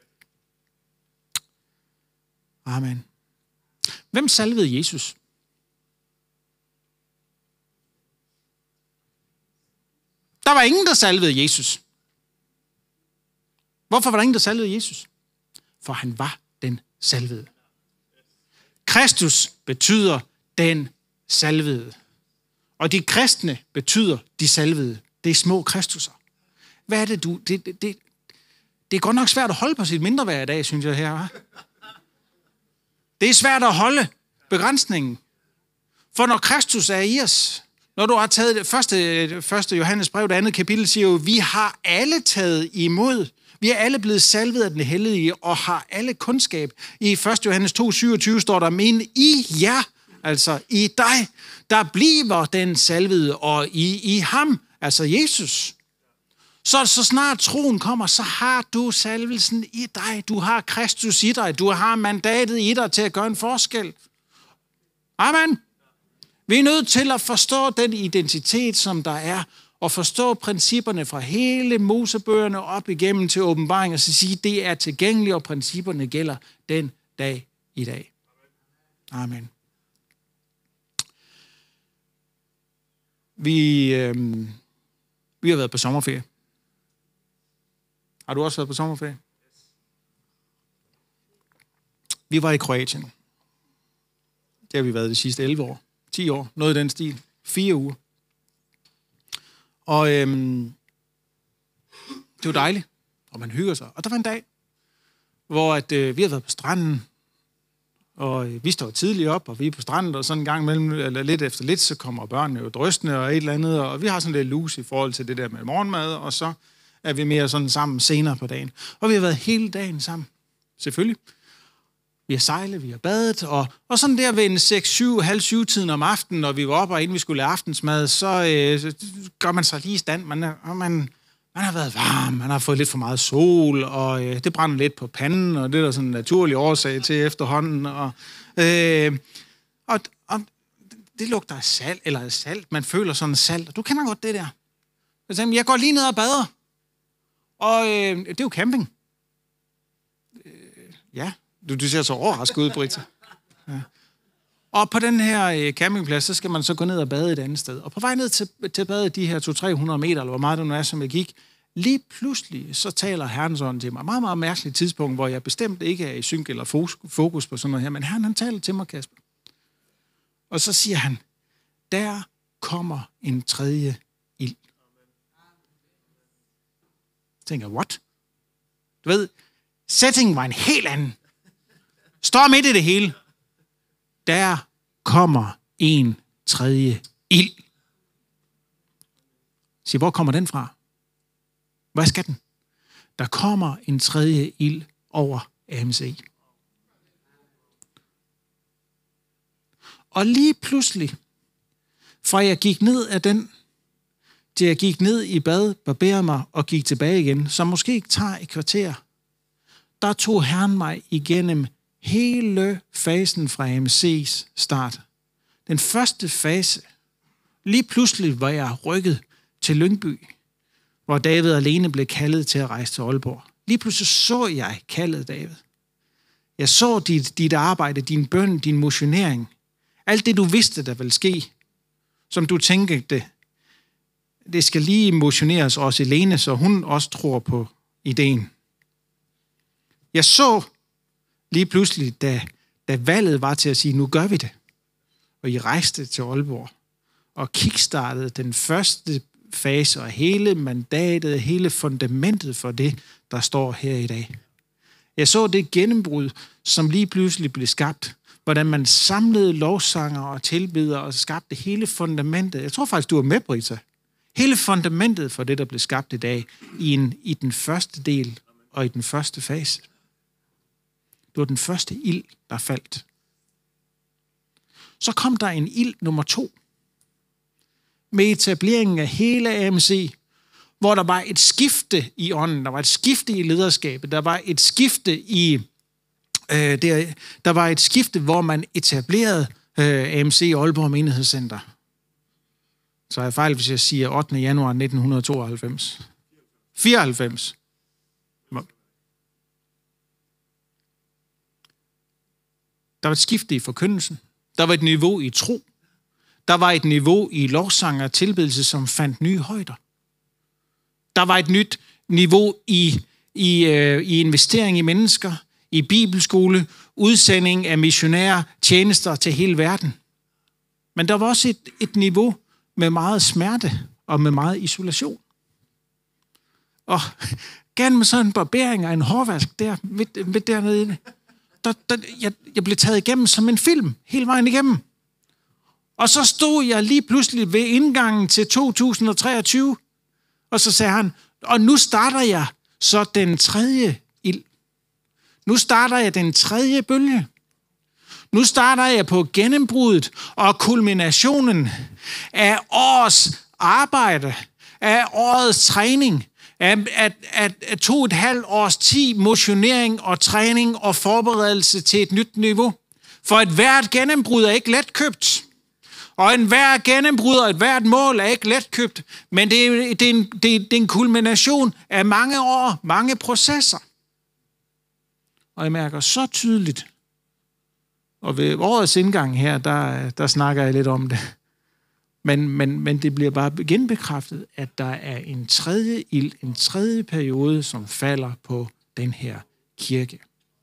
Amen. Hvem salvede Jesus? Der var ingen, der salvede Jesus. Hvorfor var der ingen, der salvede Jesus? For han var den salvede. Kristus betyder den salvede. Og de kristne betyder de salvede. Det er små Kristusser. Hvad er det, du... Det, det, det, det er godt nok svært at holde på sit mindreværd i dag, synes jeg her. Hva'? Det er svært at holde begrænsningen. For når Kristus er i os, når du har taget det første, første Johannes brev, det andet kapitel, siger jo, vi har alle taget imod. Vi er alle blevet salvet af den hellige og har alle kundskab. I første Johannes to syvogtyve står der, men i jer, altså i dig, der bliver den salvede, og i, i ham, altså Jesus. Så, så snart troen kommer, så har du salvelsen i dig. Du har Kristus i dig. Du har mandatet i dig til at gøre en forskel. Amen. Vi er nødt til at forstå den identitet, som der er, og forstå principperne fra hele Mosebøgerne op igennem til åbenbaring, og så sige, at det er tilgængeligt, og principperne gælder den dag i dag. Amen. Vi, øh, vi har været på sommerferie. Har du også været på sommerferie? Vi var i Kroatien. Det har vi været de sidste elleve år. ti år. Noget i den stil. Fire uger. Og øhm, det var dejligt. Og man hygger sig. Og der var en dag, hvor at, øh, vi har været på stranden. Og øh, vi står tidligt op, og vi er på stranden. Og sådan en gang mellem, eller lidt efter lidt, så kommer børnene jo drøstende og et eller andet. Og vi har sådan lidt lus i forhold til det der med morgenmad. Og så er vi mere sådan sammen senere på dagen. Og vi har været hele dagen sammen. Selvfølgelig. Vi har sejlet, vi har badet, og, og sådan der ved en seks, syv, halv syv tiden om aftenen, når vi var oppe, og inden vi skulle lave aftensmad, så, øh, så gør man sig lige i stand. Man, er, man, man har været varm, man har fået lidt for meget sol, og øh, det brænder lidt på panden, og det er der sådan en naturlig årsag til efterhånden. Og, øh, og, og det lugter af salt, eller salt, man føler sådan salt, og du kender godt det der. Jeg går lige ned og bader, og øh, det er jo camping. Øh, ja. Du, du ser så overrasket ud, Britta. Ja. Og på den her øh, campingplads, så skal man så gå ned og bade et andet sted. Og på vej ned til, til badet de her to til tre hundrede meter, eller hvor meget det nu er, som jeg gik, lige pludselig, så taler Herren sådan til mig. Meget, meget mærkeligt tidspunkt, hvor jeg bestemt ikke er i synk eller fokus på sådan noget her. Men Herren, han taler til mig, Kasper. Og så siger han, der kommer en tredje ild. Jeg tænker, what? Du ved, settingen var en helt anden. Står midt i det hele. Der kommer en tredje ild. Så hvor kommer den fra? Hvad skal den? Der kommer en tredje ild over A M C. Og lige pludselig, fra jeg gik ned af den, til jeg gik ned i bad, barberede mig og gik tilbage igen, som måske ikke tager et kvarter, der tog Herren mig igennem hele fasen fra A M C's start. Den første fase, lige pludselig var jeg rykket til Lyngby, hvor David alene blev kaldet til at rejse til Aalborg. Lige pludselig så jeg kaldet David. Jeg så dit, dit arbejde, din bøn, din motionering. Alt det, du vidste, der ville ske, som du tænkte, det, det skal lige motioneres også Helene, så hun også tror på ideen. Jeg så lige pludselig, da, da valget var til at sige, nu gør vi det. Og I rejste til Aalborg og kickstartede den første fase og hele mandatet, hele fundamentet for det, der står her i dag. Jeg så det gennembrud, som lige pludselig blev skabt, hvordan man samlede lovsanger og tilbedere og skabte hele fundamentet. Jeg tror faktisk, du var med, Britta. Hele fundamentet for det, der blev skabt i dag, i, en, i den første del og i den første fase. Det var den første ild, der faldt. Så kom der en ild nummer to, med etableringen af hele A M C, hvor der var et skifte i ånden, der var et skifte i lederskabet, der var et skifte i, øh, der, der var et skifte, hvor man etablerede øh, A M C Aalborg Menighedscenter. Så er jeg fejl, hvis jeg siger ottende januar nitten tooghalvfems. fireoghalvfems. Der var et skifte i forkyndelsen. Der var et niveau i tro. Der var et niveau i lovsang og tilbedelse, som fandt nye højder. Der var et nyt niveau i, i, øh, i investering i mennesker, i bibelskole, udsending af missionærer, tjenester til hele verden. Men der var også et, et niveau med meget smerte og med meget isolation. Og gennem sådan en barbering og en hårvask der, midt, midt dernede, der, der, jeg, jeg blev taget igennem som en film, hele vejen igennem. Og så stod jeg lige pludselig ved indgangen til to tusind treogtyve, og så sagde han, og nu starter jeg så den tredje ild. Nu starter jeg den tredje bølge. Nu starter jeg på gennembruddet og kulminationen af årets arbejde, af årets træning, af, af, af, af to og et halvt års tid motionering og træning og forberedelse til et nyt niveau. For et hvert gennembrud er ikke letkøbt. Og en hver gennembrud og et hvert mål er ikke letkøbt, men det er, det, er en, det, er, det er en kulmination af mange år, mange processer. Og jeg mærker så tydeligt, og ved årets indgang her, der, der snakker jeg lidt om det, men, men, men det bliver bare genbekræftet, at der er en tredje ild, en tredje periode, som falder på den her kirke.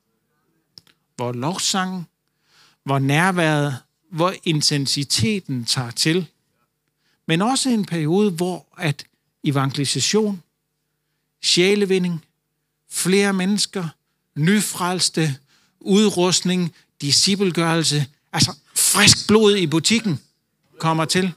Hvor lovsangen, hvor nærværet, hvor intensiteten tager til, men også en periode, hvor at evangelisation, sjælevinding, flere mennesker, nyfrelste, udrustning, discipelgørelse, altså frisk blod i butikken kommer til.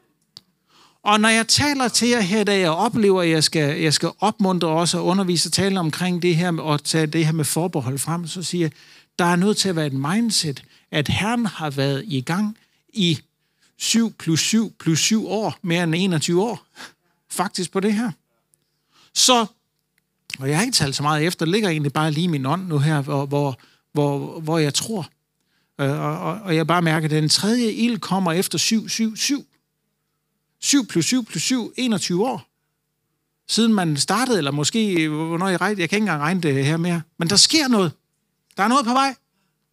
Og når jeg taler til jer her, da jeg oplever, at jeg skal, jeg skal opmuntre også og undervise og tale omkring det her, og tage det her med forbehold frem, så siger jeg, der er nødt til at være et mindset, at Herren har været i gang i syv plus syv plus syv år, mere end enogtyve år, faktisk på det her. Så, og jeg har ikke talt så meget efter, det ligger egentlig bare lige i min ånd nu her, hvor, hvor, hvor, hvor jeg tror. Og, og, og jeg bare mærker, at den tredje ild kommer efter syv, syv, syv. syv plus syv plus syv, enogtyve år. Siden man startede, eller måske, hvornår jeg regnede, jeg kan ikke engang regne det her mere. Men der sker noget. Der er noget på vej.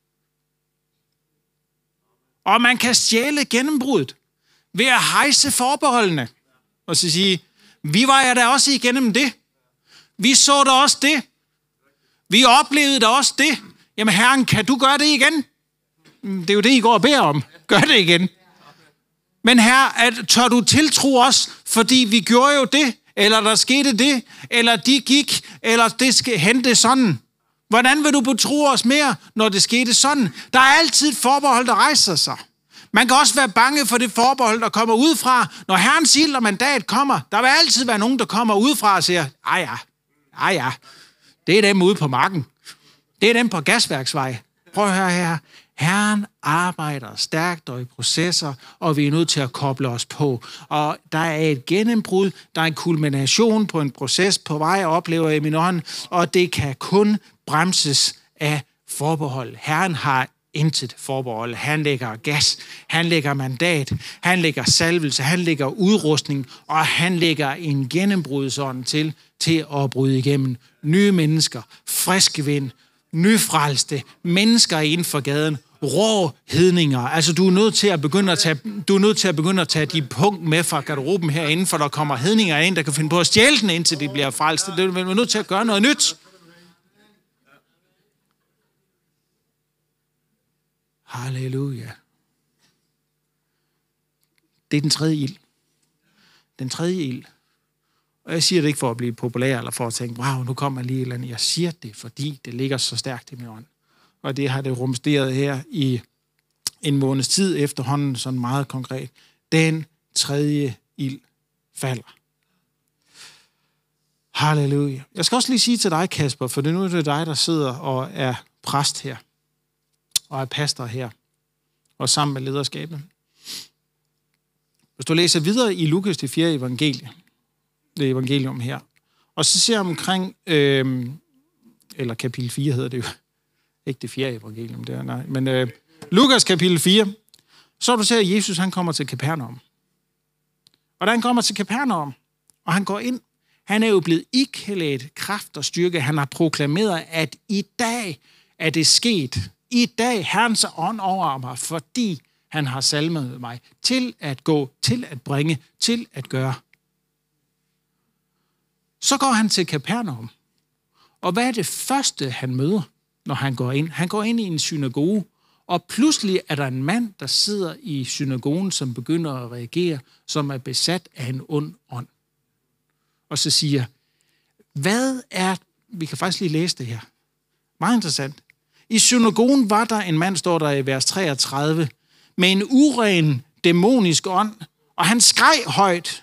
Og man kan stjæle gennembruddet ved at hejse forbeholdene. Og så sige, vi var ja da også igennem det. Vi så da også det. Vi oplevede da også det. Jamen Herren, kan du gøre det igen? Det er jo det, I går og beder om. Gør det igen. Men Herre, at, tør du tiltro os, fordi vi gjorde jo det, eller der skete det, eller de gik, eller det skal hente sådan. Hvordan vil du betro os mere, når det skete sådan? Der er altid et forbehold, der rejser sig. Man kan også være bange for det forbehold, der kommer udefra. Når Herrens ild og mandat kommer, der vil altid være nogen, der kommer udefra og siger, ej ja, ej ja, det er dem ude på marken. Det er dem på gasværksvej. Prøv at høre her. Herren arbejder stærkt og i processer, og vi er nødt til at koble os på. Og der er et gennembrud, der er en kulmination på en proces på vej, oplever jeg i min ånd, og det kan kun bremses af forbehold. Herren har intet forbehold. Han lægger gas, han lægger mandat, han lægger salvelse, han lægger udrustning, og han lægger en gennembrudsånd til, til at bryde igennem nye mennesker, friske vind, nyfrelste, mennesker inden for gaden, rå hedninger. Altså, du er nødt til at begynde at tage, du er nødt til at begynde at tage de punkt med fra garderoben herinde, for der kommer hedninger ind, der kan finde på at stjæle den, indtil de bliver frelst. Du er nødt til at gøre noget nyt. Halleluja. Det er den tredje ild. Den tredje ild. Og jeg siger det ikke for at blive populær, eller for at tænke, wow, nu kommer lige et eller andet. Jeg siger det, fordi det ligger så stærkt i min ånd. Og det har det rumsteret her i en måneds tid efterhånden, sådan meget konkret. Den tredje ild falder. Halleluja. Jeg skal også lige sige til dig, Kasper, for det nu er det dig, der sidder og er præst her, og er pastor her, og sammen med lederskabet. Hvis du læser videre i Lukas det fjerde evangelie, det evangelium her, og så ser omkring, øh, eller kapitel fire hedder det jo, ikke det fjerde evangelium der, nej, men øh, Lukas kapitel fire, så du ser, at Jesus han kommer til Kapernaum. Og da han kommer til Kapernaum, og han går ind, han er jo blevet iklædt kraft og styrke. Han har proklameret, at i dag er det sket. I dag Herrens ånd over mig, fordi han har salmet mig til at gå, til at bringe, til at gøre. Så går han til Kapernaum. Og hvad er det første, han møder? når han går ind. Han går ind i en synagoge, og pludselig er der en mand, der sidder i synagogen, som begynder at reagere, som er besat af en ond ånd. Og så siger, hvad er... Vi kan faktisk lige læse det her. Meget interessant. I synagogen var der en mand, står der i vers treogtredive, med en uren dæmonisk ånd, og han skreg højt.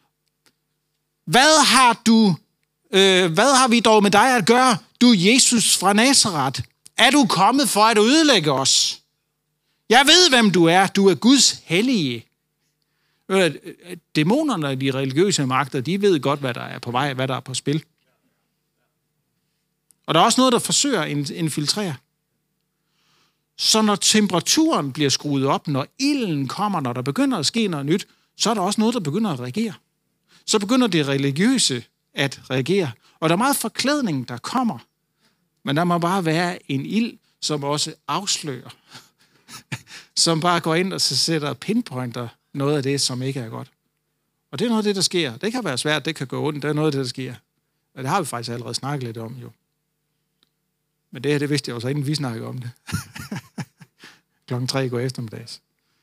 Hvad har du, øh, hvad har vi dog med dig at gøre, du Jesus fra Nazaret? Er du kommet for at ødelægge os? Jeg ved, hvem du er. Du er Guds hellige. Dæmonerne og de religiøse magter, de ved godt, hvad der er på vej, hvad der er på spil. Og der er også noget, der forsøger at infiltrere. Så når temperaturen bliver skruet op, når ilden kommer, når der begynder at ske noget nyt, så er der også noget, der begynder at reagere. Så begynder det religiøse at reagere. Og der er meget forklædning, der kommer. Men der må bare være en ild, som også afslører. Som bare går ind og så sætter pinpointer noget af det, som ikke er godt. Og det er noget af det, der sker. Det kan være svært, det kan gå ondt, det er noget af det, der sker. Og det har vi faktisk allerede snakket lidt om, jo. Men det her, det vidste jeg jo så inden vi snakkede om det. Klokken tre går eftermiddags.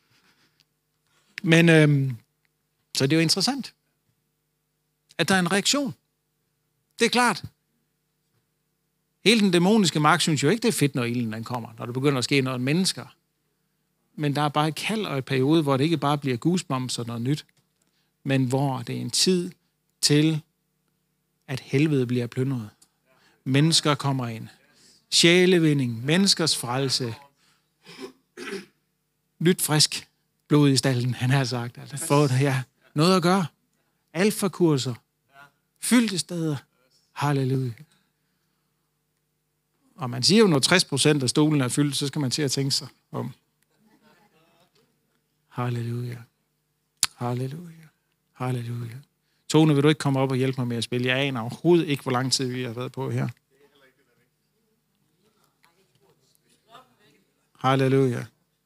Men øhm, så det er jo interessant, at der er en reaktion. Det er klart. Hele den dæmoniske magt synes jo ikke, det er fedt, når ilden den kommer, når det begynder at ske noget mennesker. Men der er bare et kald og et periode, hvor det ikke bare bliver goosebumps og noget nyt, men hvor det er en tid til, at helvede bliver plyndret. Mennesker kommer ind. Sjælevinding, menneskers frelse. Nyt frisk blod i stallen, han har sagt. Altså, for det her noget at gøre. Alfakurser. Fyldte steder. Halleluja. Og man siger jo, når tres procent af stolen er fyldt, så skal man til at tænke sig om. Halleluja. Halleluja. Halleluja. Tone, vil du ikke komme op og hjælpe mig med at spille? Jeg aner overhovedet ikke, hvor lang tid vi har været på her. Halleluja.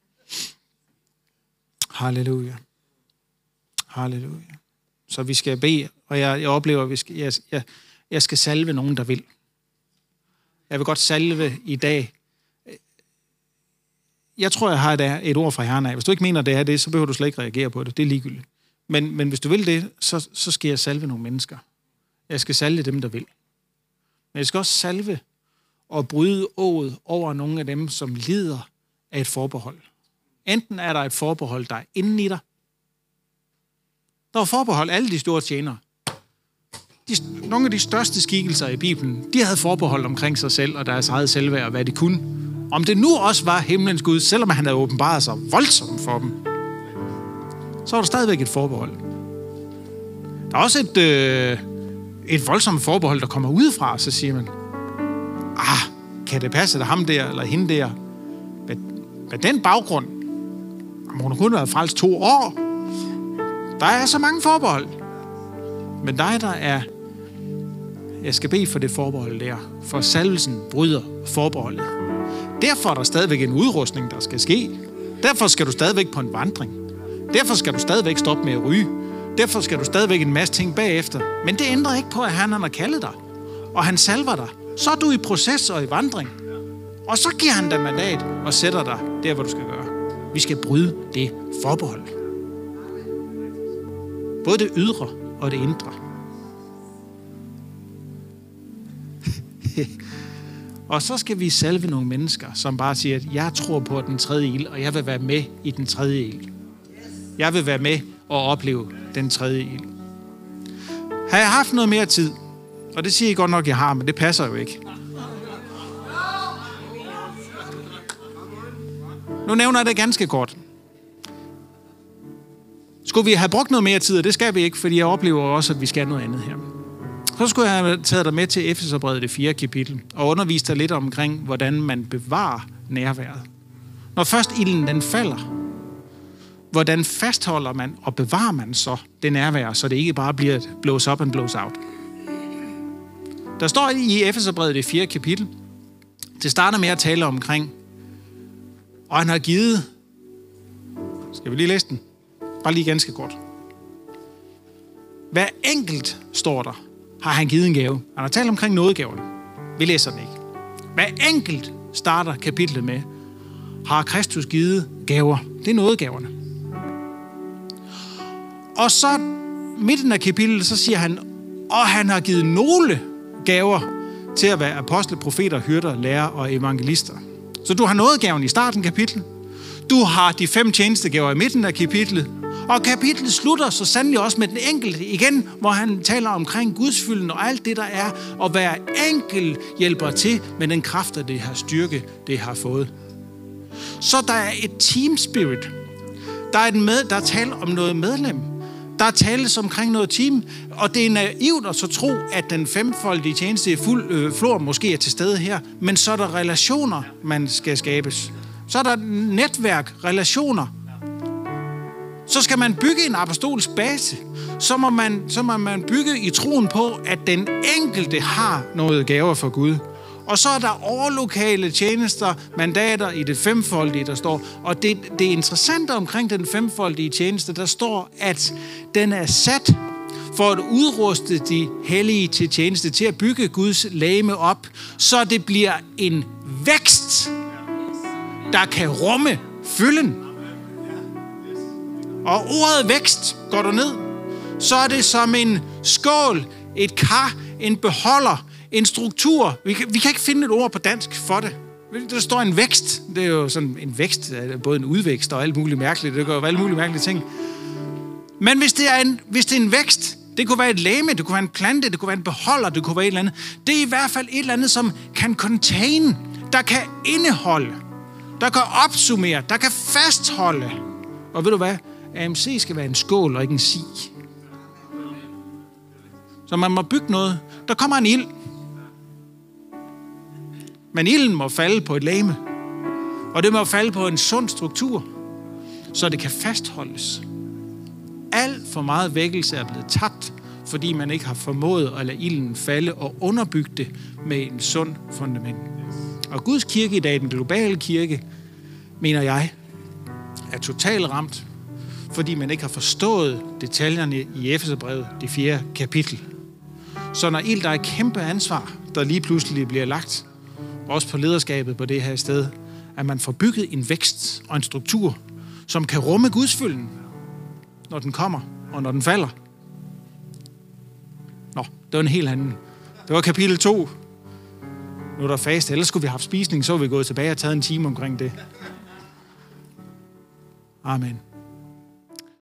Halleluja. Halleluja. Så vi skal bede, og jeg, jeg oplever, at vi skal, jeg, jeg, jeg skal salve nogen, der vil. Jeg vil godt salve i dag. Jeg tror, jeg har et, et ord fra Herren af. Hvis du ikke mener, det er det, så behøver du slet ikke reagere på det. Det er ligegyldigt. Men, men hvis du vil det, så, så skal jeg salve nogle mennesker. Jeg skal salve dem, der vil. Men jeg skal også salve og bryde ået over nogle af dem, som lider af et forbehold. Enten er der et forbehold, der er inde i dig. Der er forbehold, alle de store tjenere. De, nogle af de største skikkelser i Bibelen, de havde forbehold omkring sig selv og deres eget selvværd og hvad de kunne. Om det nu også var himlens Gud, selvom han havde åbenbaret sig voldsomt for dem, så var der stadigvæk et forbehold. Der er også et, øh, et voldsomt forbehold, der kommer udefra, så siger man, ah, kan det passe, at ham der eller hende der, med, med den baggrund, må hun kun have frelst to år. Der er så mange forbehold. Men dig, der er, jeg skal bede for det forbehold der, for salvelsen bryder forbeholdet. Derfor er der stadigvæk en udrustning, der skal ske. Derfor skal du stadigvæk på en vandring. Derfor skal du stadigvæk stoppe med at ryge. Derfor skal du stadigvæk en masse ting bagefter. Men det ændrer ikke på, at han har kaldet dig. Og han salver dig. Så er du i proces og i vandring. Og så giver han dig mandat og sætter dig der, hvor du skal gøre. Vi skal bryde det forbehold. Både det ydre og det indre. Og så skal vi salve nogle mennesker, som bare siger, at jeg tror på den tredje ild, og jeg vil være med i den tredje ild. Jeg vil være med og opleve den tredje ild. Har jeg haft noget mere tid? Og det siger I godt nok, jeg har, men det passer jo ikke. Nu nævner jeg det ganske kort. Skulle vi have brugt noget mere tid, og det skal vi ikke, fordi jeg oplever også, at vi skal noget andet her. Så skulle jeg have taget dig med til Efeserbrevet, det fjerde kapitel, og undervist dig lidt omkring, hvordan man bevarer nærværet. Når først ilden den falder, hvordan fastholder man og bevarer man så det nærvær, så det ikke bare bliver et blows up and blows out. Der står i Efeserbrevet, det fjerde kapitel, det starter med at tale omkring, og han har givet, skal vi lige læse den? Bare lige ganske kort. Hver enkelt, står der, har han givet en gave. Han har talt omkring nådegaverne. Vi læser den ikke. Hver enkelt starter kapitlet med, har Kristus givet gaver. Det er nådegaverne. Og så midten af kapitlet, så siger han, og han har givet nogle gaver til at være apostle, profeter, hyrder, lærere og evangelister. Så du har nådegaven i starten af kapitlet. Du har de fem tjenestegaver i midten af kapitlet. Og kapitlet slutter så sandelig også med den enkelte igen, hvor han taler omkring gudsfylden og alt det, der er, og hver enkelt hjælper til med den kraft, det har styrke, det har fået. Så der er et team spirit. Der er, en med, der er tale om noget medlem. Der er tales omkring noget team, og det er naivt at så tro, at den femfoldige tjeneste i fuld øh, flor måske er til stede her, men så er der relationer, man skal skabes. Så er der netværk, relationer. Så skal man bygge en apostolsk base. Så må man, så må man bygge i troen på, at den enkelte har noget gaver for Gud. Og så er der overlokale tjenester, mandater i det femfoldige, der står. Og det, det interessante omkring den femfoldige tjeneste, der står, at den er sat for at udruste de hellige til tjeneste, til at bygge Guds legeme op, så det bliver en vækst, der kan rumme fylden. Og ordet vækst, går du ned, så er det som en skål, et kar, en beholder, en struktur. Vi kan, vi kan ikke finde et ord på dansk for det. Der står en vækst. Det er jo sådan en vækst, både en udvækst og alt muligt mærkeligt. Det gør jo alle mulige mærkelige ting. Men hvis det er en, hvis det er en vækst, det kunne være et legeme, det kunne være en plante, det kunne være en beholder, det kunne være et eller andet. Det er i hvert fald et eller andet, som kan contain, der kan indeholde, der kan opsummere, der kan fastholde. Og ved du hvad? A M C skal være en skål og ikke en si. Så man må bygge noget. Der kommer en ild. Men ilden må falde på et legeme. Og det må falde på en sund struktur, så det kan fastholdes. Alt for meget vækkelse er blevet tabt, fordi man ikke har formået at lade ilden falde og underbygge det med en sund fundament. Og Guds kirke i dag, den globale kirke, mener jeg, er totalt ramt, fordi man ikke har forstået detaljerne i Efeserbrevet, det fjerde kapitel. Så når ild, der er et kæmpe ansvar, der lige pludselig bliver lagt, også på lederskabet på det her sted, at man får bygget en vækst og en struktur, som kan rumme gudsfylden, når den kommer og når den falder. Nå, det var en helt anden. Det var kapitel to. Nu er der fast, ellers skulle vi have haft spisning, så var vi gået tilbage og taget en time omkring det. Amen.